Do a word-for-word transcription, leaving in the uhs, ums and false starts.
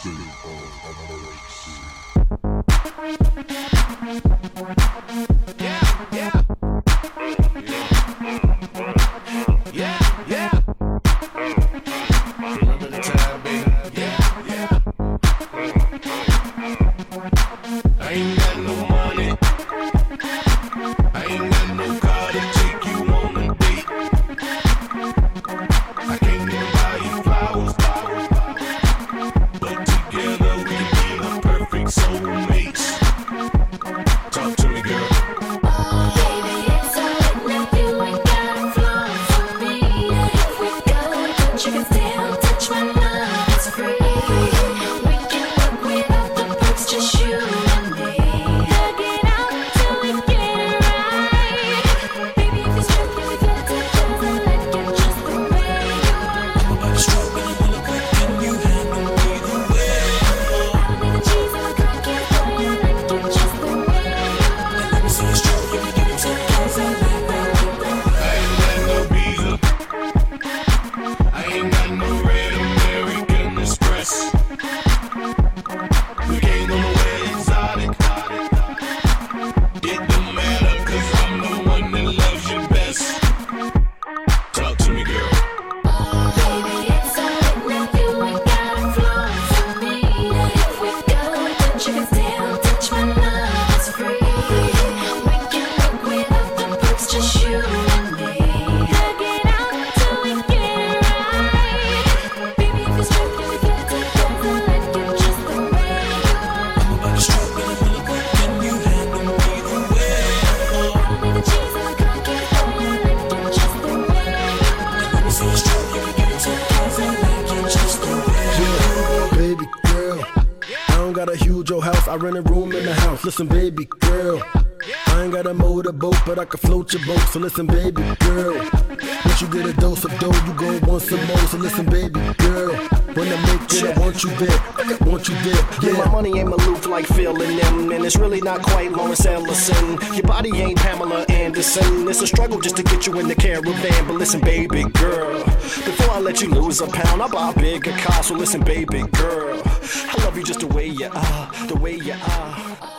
I rent a room in the house. Listen, baby girl, I ain't got a motorboat, but I can float your boat. So listen, baby girl, once you get a dose of dough, you go want some more. So listen, baby girl, when I make it, I want you there, I want you there. Yeah, yeah, my money ain't Maloof like Phil and them, and it's really not quite Lawrence Ellison. Your body ain't Pamela Anderson. It's a struggle just to get you in the caravan. But listen, baby girl, before I let you lose a pound, I'll buy a bigger car. So listen, baby girl, I love you just the way you are, the way you are.